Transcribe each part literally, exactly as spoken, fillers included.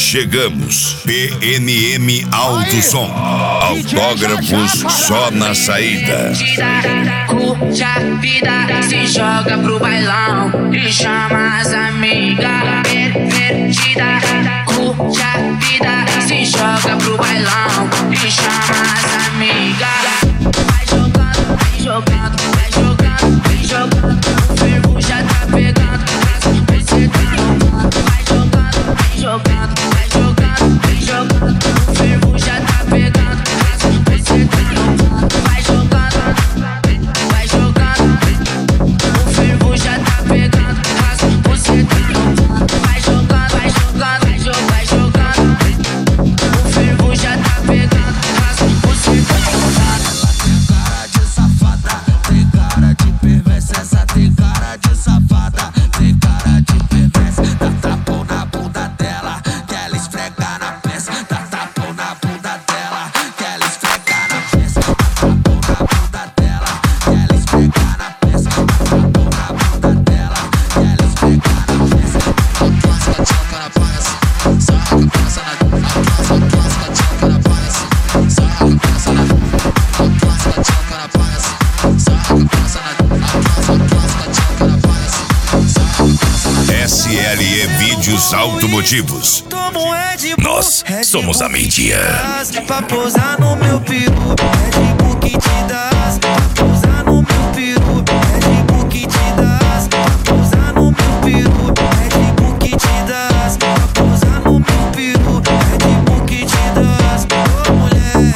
Chegamos, P N M Alto Som, autógrafos só na saída. Curte a vida, se joga pro bailão e chama as amigas. Pervertida, curte a vida, se joga pro bailão e chama as amigas. Vai jogando, vai jogando, vai jogando, vai jogando. O fervo já tá pegando, vai sentando. Vai jogando, vai jogando, vai jogando, vai jogando. O fervo já tá pegando, vai sentando. Vai jogando, vai jogando. O fervo já tá pegando, vai sentando. Vai jogando, vai jogando, vai jogando, vai jogando. O fervo já tá pegando, vai sentando. Cara de safada, tem cara de perversa, essa tem cara de safada, tem cara de perversa. Dá tapão na bunda dela, que ela esfrega na peça. Dá tapão na bunda dela, que ela esfrega na peça. Dá tapão na bunda dela, que ela esfrega na peça. Dá tapão na bunda dela, que ela esfrega na peça. Clássica tchoca na palhaça, sarra que passa na clássica tchoca na palhaça, sarra que passa na clássica tchoca na palhaça, sarra que passa na clássica tchoca na palhaça, sarra que passa na. S L E Vídeos Automotivos. Nós somos a mídia. Pra posar no meu peru, Red Bull que te das. Pra posar no meu peru, Red Bull que te das. Pra posar no meu peru, Red Bull que te das. Pra posar no meu peru, Red Bull que te das. Ô mulher,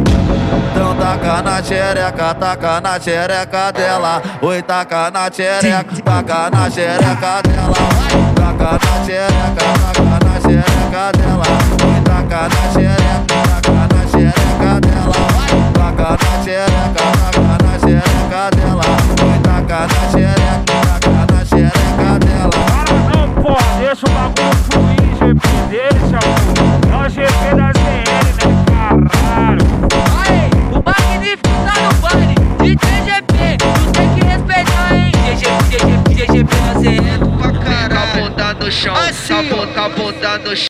então taca na xereca, taca na xereca dela. Oi, taca na xereca, taca na xereca dela. Taca na xereca, taca na xereca dela. Oi, taca na xereca, taca na xereca dela. Taca na xereca, taca na xereca dela. Oi, taca na xereca, taca na xereca dela. Para não, pô, deixa o bagulho fluir, G P, deixa, pô. É o G P da C L, né, caralho. Aê, o magnífico tá no baile, D J G P, tu tem que respeitar, hein? D J P, D J P, D J P da C L. Com a bunda no chão, Assim, com a bunda no chão.